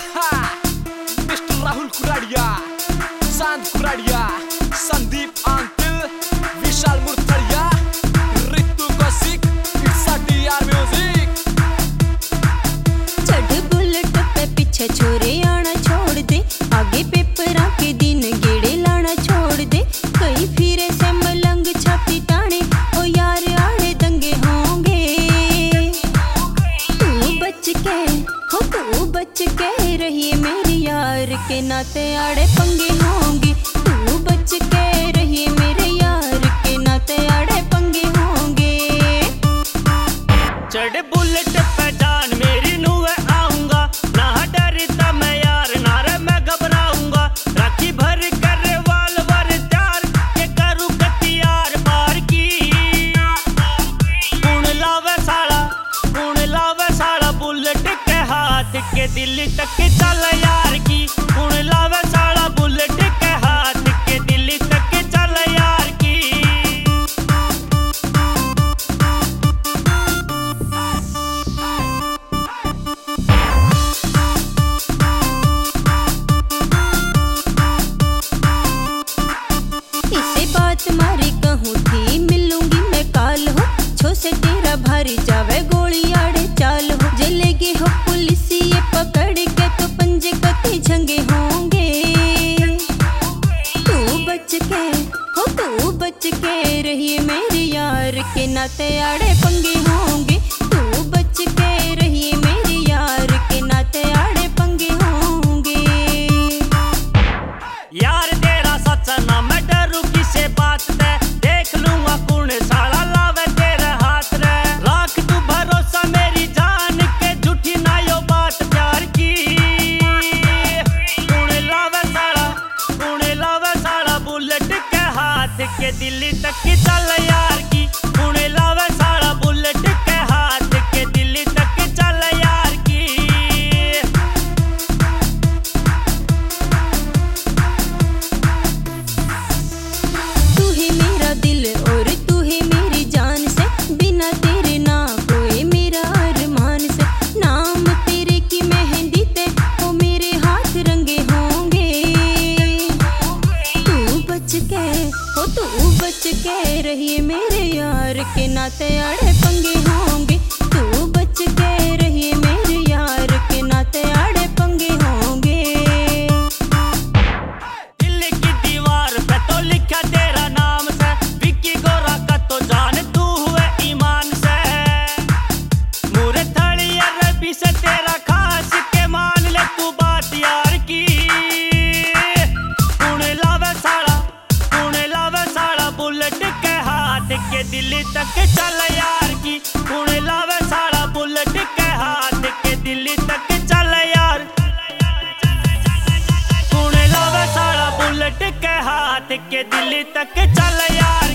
Mister Rahul Kuradia, Shant Kuradia, Sandeep uncle, Vishal Murthadia, Ritu Kaushik, it's TR music. चढ़ bullet पे पीछे छोरे आना छोड़ दे, आगे पेपरा के दिन गेड़े लाना छोड़ दे। कई फिरे से मलंग छाती ताने, ओ यार आड़े दंगे होंगे। तू बच के रहिए मेरे यार के नाते आड़े पंगे होंगे। तू बच के रहिए मेरे यार के नाते आड़े पंगे होंगे। चढ़ बुलेट पे जान मेरी नुए आऊंगा, ना डरता मैं यार ना रे मैं घबराऊंगा। राखी भर कर वालवर त्यार के करूँ कतियार पार की। कौन लावे साड़ा बुलेट के हाथ के दिल तक चल यार की। कौन लावे साड़ा बुलेट के हाथ के दिल तक चल यार की। इसे बात मारी कहूँ थी मिलूंगी मैं काल हो। छो से तेरा भारी जावे गोली आड़े चाल हो। जलेगी हो पुलिस ये पकड़ के तो पंजे कते झंगे होंगे। तू बच के रहिए मेरे यार के नाते आड़े पंगे होंगे। तू बच के रहिए मेरे यार के नाते आड़े पंगे होंगे। यार तेरा सच्चा ना मैं डरू किसे बात दे। देख लूंगा कौन साला लावे तेरे हाथ रे। राख तू भरोसा मेरी जान के झूठी ना यो बात प्यार की। कौन लावे साला बुलेट के हाथ के दिल तक चल यार की। कौन लावे साला बुलेट के हाथ के दिल तक चल यार की। तू ही मेरा दिल और तू ही मेरी जान से, बिना तेरे ना कोई मेरा अरमान से। नाम तेरे की मेहंदी ते वो मेरे हाथ रंगे होंगे। तू बच के रहिए मेरे यार के नाते आड़े पंगे होंगे। तू बच के रहिए मेरे यार के नाते आड़े पंगे होंगे। दिल की दीवार पे तो लिखा तेरा नाम से। विक्की गोरा का तो जान तू हुए ईमान से। मुरे थड़िया रबी से तेरा खास के मान ले तू बात यार की। कौन लावे साड़ा बुलेट के हाथ के दिल तक चल यार की। कौन लावे साड़ा बुलेट के हाथ के दिल तक चल यार। कौन लावे साड़ा बुलेट के हाथ के दिल तक चल यार।